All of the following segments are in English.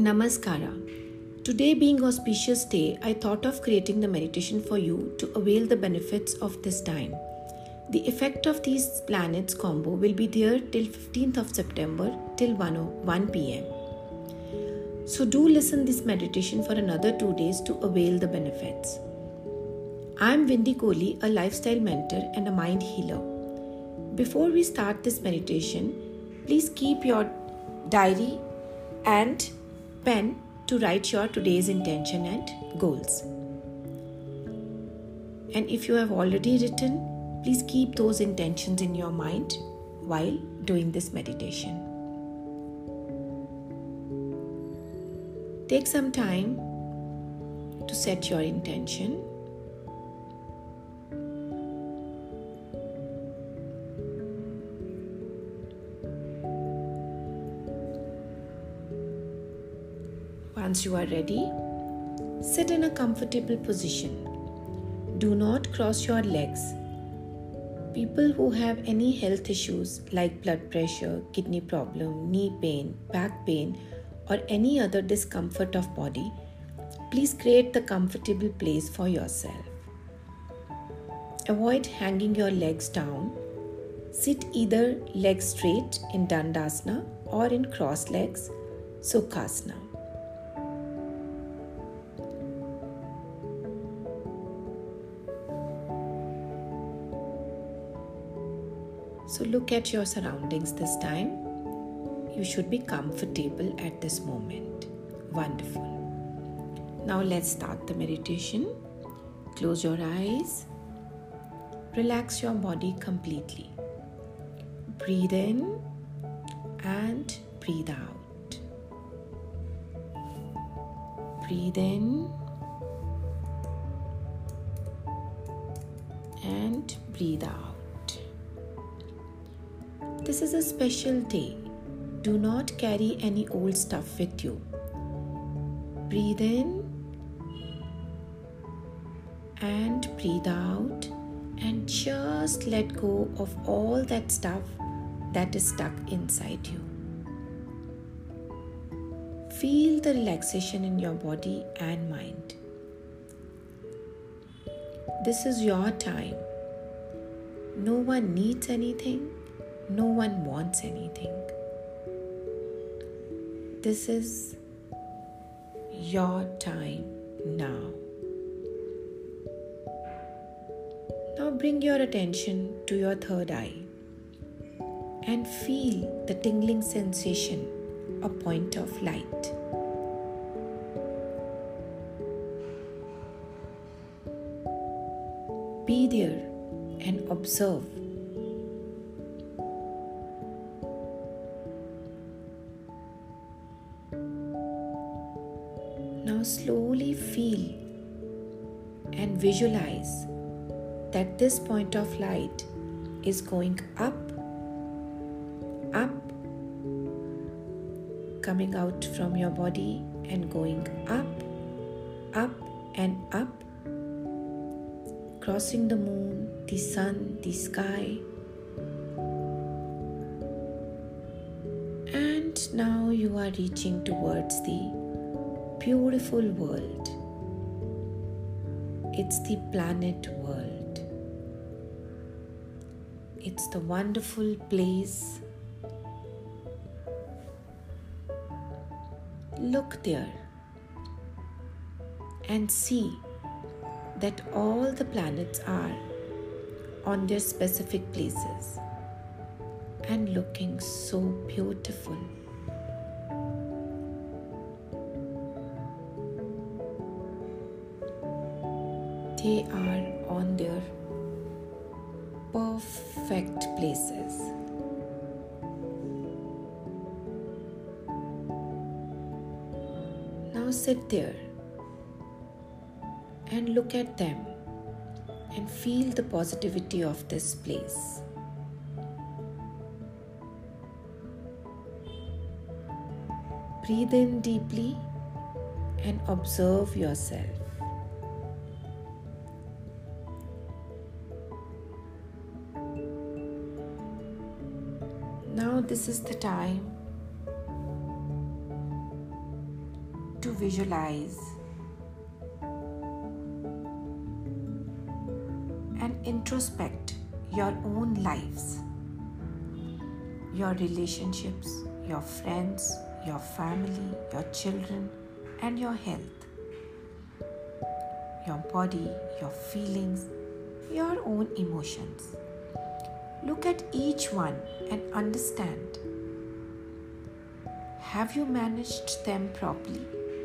Namaskara. Today being auspicious day, I thought of creating the meditation for you to avail the benefits of this time. The effect of these planets combo will be there till 15th of September till 1 p.m. So do listen this meditation for another 2 days to avail the benefits. I am Vindy Kohli, a lifestyle mentor and a mind healer. Before we start this meditation, please keep your diary and pen to write your today's intention and goals. And if you have already written, please keep those intentions in your mind while doing this meditation. Take some time to set your intention. Once you are ready, sit in a comfortable position. Do not cross your legs. People who have any health issues like blood pressure, kidney problem, knee pain, back pain, or any other discomfort of body, please create the comfortable place for yourself. Avoid hanging your legs down. Sit either legs straight in Dandasana or in cross legs, Sukhasana. So look at your surroundings this time. You should be comfortable at this moment. Wonderful. Now let's start the meditation. Close your eyes. Relax your body completely. Breathe in and breathe out. Breathe in and breathe out. This is a special day. Do not carry any old stuff with you. Breathe in and breathe out and just let go of all that stuff that is stuck inside you. Feel the relaxation in your body and mind. This is your time. No one needs anything. No one wants anything. This is your time now. Now bring your attention to your third eye and feel the tingling sensation, a point of light. Be there and observe. Now slowly feel and visualize that this point of light is going up, coming out from your body and going up and up, crossing the moon, the sun, the sky. And now you are reaching towards the beautiful world. It's the planet world. It's the wonderful place. Look there and see that all the planets are on their specific places and looking so beautiful. They are on their perfect places. Now sit there and look at them and feel the positivity of this place. Breathe in deeply and observe yourself. Now this is the time visualize and introspect your own lives, your relationships, your friends, your family, your children, and your health, your body, your feelings, your own emotions. Look at each one and understand. Have you managed them properly?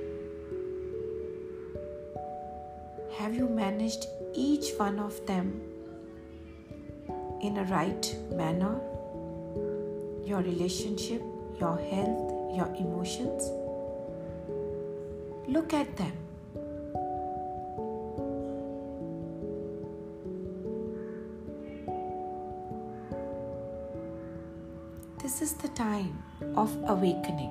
Have you managed each one of them in a right manner? Your relationship, your health, your emotions? Look at them. This is the time of awakening.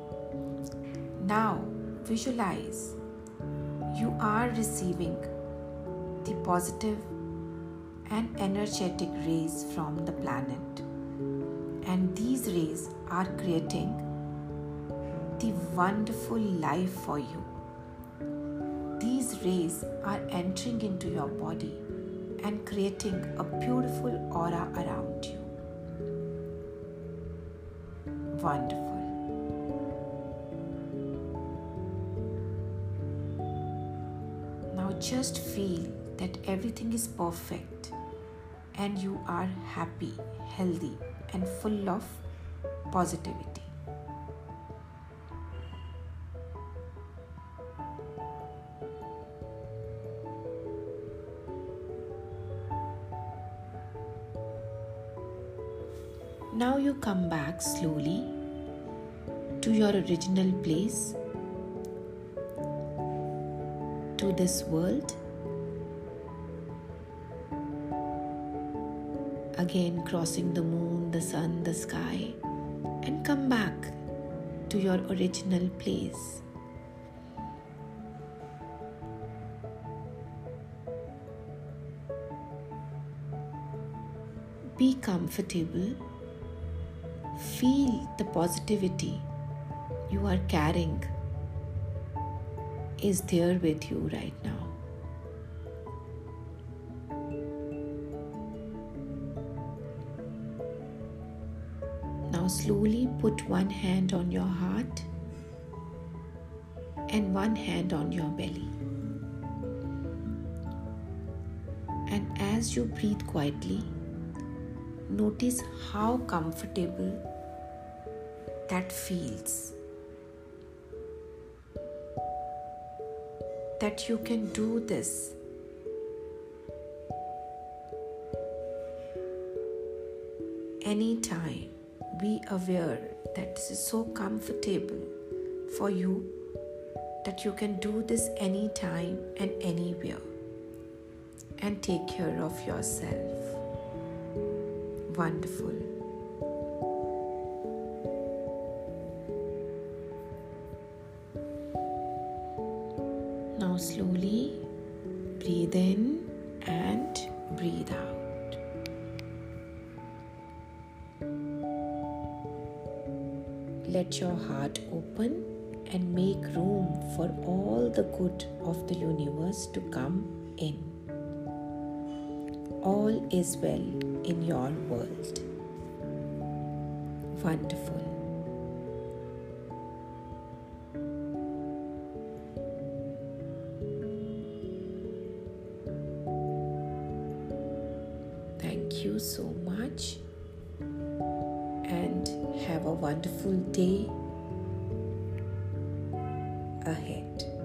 Now visualize you are receiving the positive and energetic rays from the planet, and these rays are creating the wonderful life for you. These rays are entering into your body and creating a beautiful aura around you. Wonderful. Now just feel that everything is perfect and you are happy, healthy, and full of positivity. Now you come back slowly to your original place, to this world. Again crossing the moon, the sun, the sky, and come back to your original place. Be comfortable. Feel the positivity you are carrying is there with you right now. Now slowly put one hand on your heart and one hand on your belly. And as you breathe quietly, notice how comfortable that feels. That you can do this. Anytime. Be aware that this is so comfortable for you that you can do this anytime and anywhere and take care of yourself. Wonderful. Now slowly breathe in and breathe out. Let your heart open and make room for all the good of the universe to come in. All is well in your world. Wonderful. Thank you so much and have a wonderful day ahead.